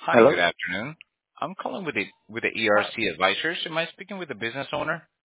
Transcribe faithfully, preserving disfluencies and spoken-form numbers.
Hi, good Hello? afternoon. I'm calling with the with the E R C Advisors. Am I speaking with the business owner?